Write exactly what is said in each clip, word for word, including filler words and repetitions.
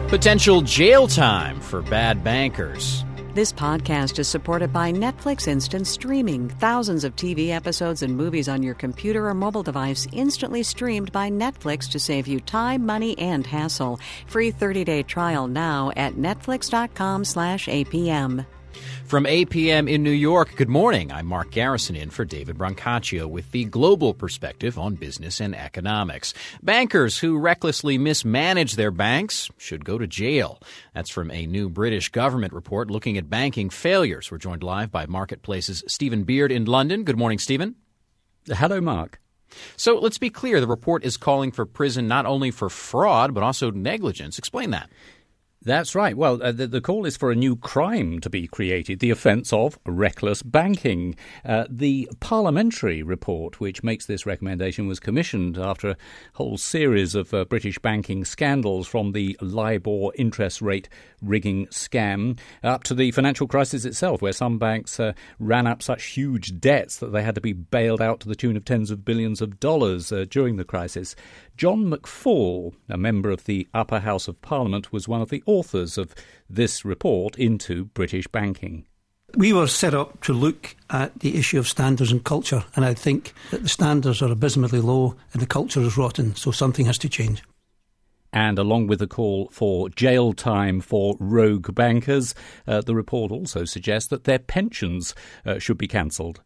Potential jail time for bad bankers. This podcast is supported by Netflix Instant Streaming. Thousands of T V episodes and movies on your computer or mobile device instantly streamed by Netflix to save you time, money, and hassle. Free thirty-day trial now at netflix.com slash APM. From A P M in New York, good morning. I'm Mark Garrison in for David Brancaccio with the global perspective on business and economics. Bankers who recklessly mismanage their banks should go to jail. That's from a new British government report looking at banking failures. We're joined live by Marketplace's Stephen Beard in London. Good morning, Stephen. Hello, Mark. So let's be clear. The report is calling for prison not only for fraud, but also negligence. Explain that. That's right. Well, uh, the, the call is for a new crime to be created, the offence of reckless banking. Uh, the parliamentary report, which makes this recommendation, was commissioned after a whole series of uh, British banking scandals, from the LIBOR interest rate rigging scam up to the financial crisis itself, where some banks uh, ran up such huge debts that they had to be bailed out to the tune of tens of billions of dollars uh, during the crisis. John McFall, a member of the Upper House of Parliament, was one of the authors of this report into British banking. We were set up to look at the issue of standards and culture, and I think that the standards are abysmally low and the culture is rotten, so something has to change. And along with the call for jail time for rogue bankers, uh, the report also suggests that their pensions uh, should be cancelled.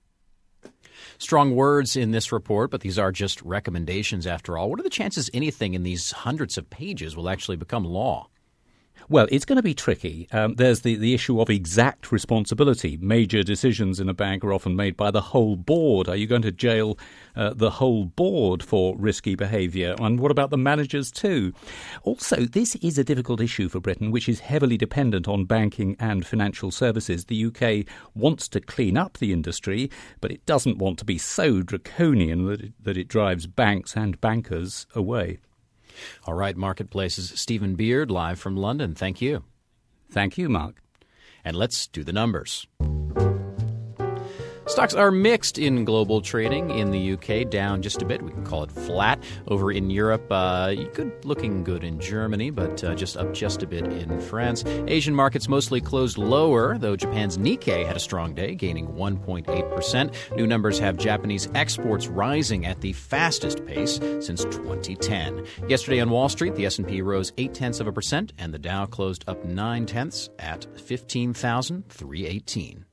Strong words in this report, but these are just recommendations after all. What are the chances anything in these hundreds of pages will actually become law? Well, it's going to be tricky. Um, there's the, the issue of exact responsibility. Major decisions in a bank are often made by the whole board. Are you going to jail uh, the whole board for risky behaviour? And what about the managers too? Also, this is a difficult issue for Britain, which is heavily dependent on banking and financial services. The U K wants to clean up the industry, but it doesn't want to be so draconian that it, that it drives banks and bankers away. All right, Marketplace's Stephen Beard, live from London. Thank you. Thank you, Mark. And let's do the numbers. Stocks are mixed in global trading. In the U K, down just a bit. We can call it flat. Over in Europe, uh, good, looking good in Germany, but uh, just up just a bit in France. Asian markets mostly closed lower, though Japan's Nikkei had a strong day, gaining one point eight percent. New numbers have Japanese exports rising at the fastest pace since twenty ten. Yesterday on Wall Street, the S and P rose eight-tenths of a percent, and the Dow closed up nine-tenths at fifteen thousand three hundred eighteen.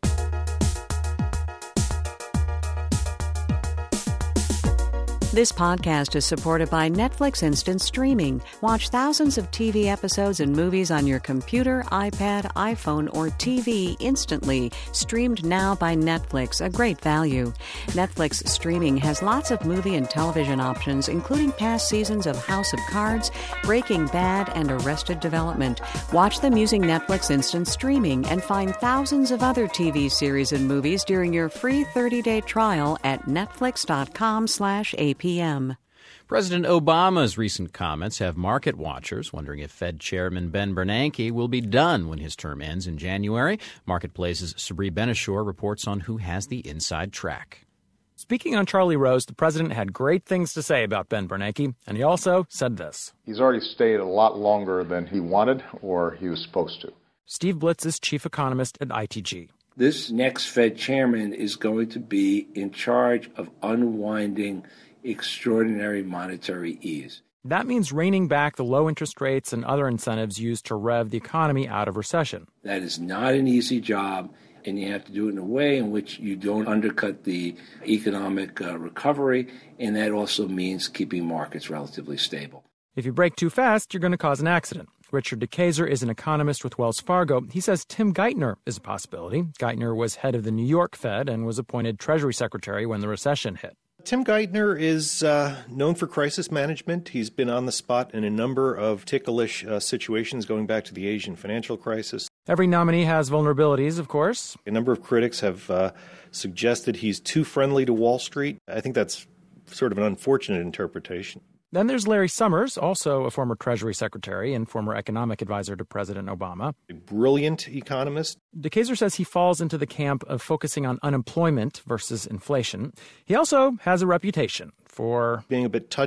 This podcast is supported by Netflix Instant Streaming. Watch thousands of T V episodes and movies on your computer, iPad, iPhone, or T V instantly. Streamed now by Netflix, a great value. Netflix Streaming has lots of movie and television options, including past seasons of House of Cards, Breaking Bad, and Arrested Development. Watch them using Netflix Instant Streaming and find thousands of other T V series and movies during your free thirty-day trial at netflix.com slash APM. President Obama's recent comments have market watchers wondering if Fed Chairman Ben Bernanke will be done when his term ends in January. Marketplace's Sabri Benishore reports on who has the inside track. Speaking on Charlie Rose, the president had great things to say about Ben Bernanke, and he also said this. He's already stayed a lot longer than he wanted or he was supposed to. Steve Blitz is chief economist at I T G. This next Fed chairman is going to be in charge of unwinding extraordinary monetary ease. That means reining back the low interest rates and other incentives used to rev the economy out of recession. That is not an easy job, and you have to do it in a way in which you don't undercut the economic uh, recovery, and that also means keeping markets relatively stable. If you brake too fast, you're going to cause an accident. Richard DeKayser is an economist with Wells Fargo. He says Tim Geithner is a possibility. Geithner was head of the New York Fed and was appointed Treasury Secretary when the recession hit. Tim Geithner is uh, known for crisis management. He's been on the spot in a number of ticklish uh, situations going back to the Asian financial crisis. Every nominee has vulnerabilities, of course. A number of critics have uh, suggested he's too friendly to Wall Street. I think that's sort of an unfortunate interpretation. Then there's Larry Summers, also a former Treasury Secretary and former economic advisor to President Obama. A brilliant economist. DeKayser says he falls into the camp of focusing on unemployment versus inflation. He also has a reputation for being a bit touchy.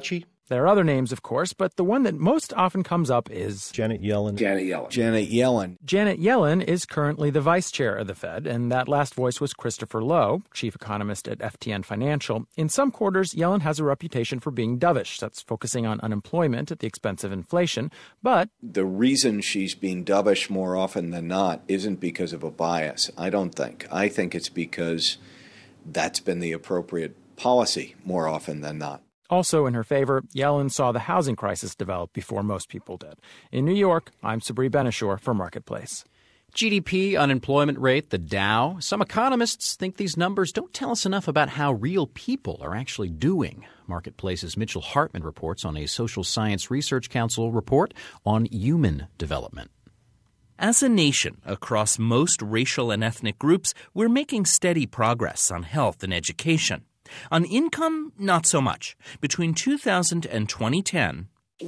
There are other names, of course, but the one that most often comes up is Janet Yellen. Janet Yellen. Janet Yellen. Janet Yellen is currently the vice chair of the Fed, and that last voice was Christopher Lowe, chief economist at F T N Financial. In some quarters, Yellen has a reputation for being dovish. That's focusing on unemployment at the expense of inflation. But the reason she's being dovish more often than not isn't because of a bias, I don't think. I think it's because that's been the appropriate policy more often than not. Also in her favor, Yellen saw the housing crisis develop before most people did. In New York, I'm Sabri Benishore for Marketplace. G D P, unemployment rate, the Dow. Some economists think these numbers don't tell us enough about how real people are actually doing. Marketplace's Mitchell Hartman reports on a Social Science Research Council report on human development. As a nation, across most racial and ethnic groups, we're making steady progress on health and education. On income, not so much. Between two thousand and twenty ten,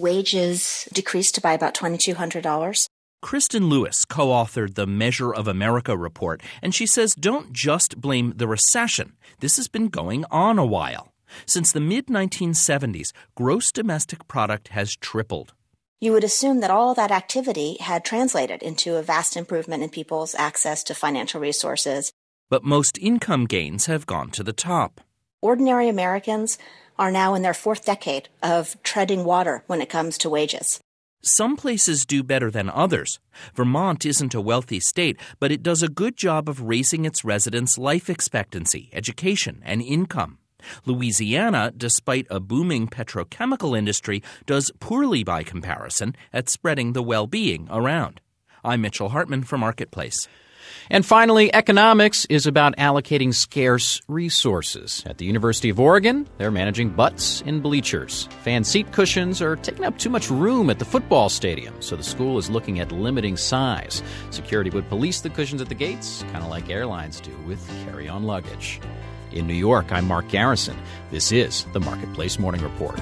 wages decreased by about two thousand two hundred dollars. Kristen Lewis co-authored the Measure of America report, and she says don't just blame the recession. This has been going on a while. Since the mid nineteen seventies, gross domestic product has tripled. You would assume that all that activity had translated into a vast improvement in people's access to financial resources. But most income gains have gone to the top. Ordinary Americans are now in their fourth decade of treading water when it comes to wages. Some places do better than others. Vermont isn't a wealthy state, but it does a good job of raising its residents' life expectancy, education, and income. Louisiana, despite a booming petrochemical industry, does poorly by comparison at spreading the well-being around. I'm Mitchell Hartman for Marketplace. And finally, economics is about allocating scarce resources. At the University of Oregon, they're managing butts in bleachers. Fan seat cushions are taking up too much room at the football stadium, so the school is looking at limiting size. Security would police the cushions at the gates, kind of like airlines do with carry-on luggage. In New York, I'm Mark Garrison. This is the Marketplace Morning Report.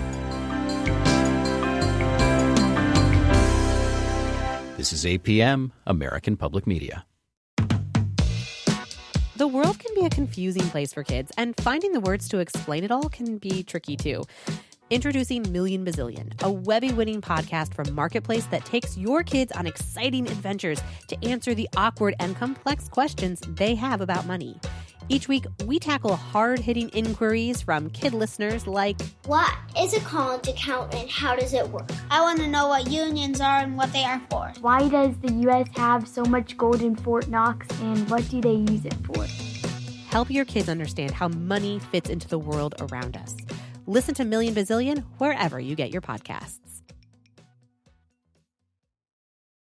This is A P M, American Public Media. The world can be a confusing place for kids, and finding the words to explain it all can be tricky too. Introducing Million Bazillion, a Webby-winning podcast from Marketplace that takes your kids on exciting adventures to answer the awkward and complex questions they have about money. Each week, we tackle hard-hitting inquiries from kid listeners like, what is a college account and how does it work? I want to know what unions are and what they are for. Why does the U S have so much gold in Fort Knox and what do they use it for? Help your kids understand how money fits into the world around us. Listen to Million Bazillion wherever you get your podcasts.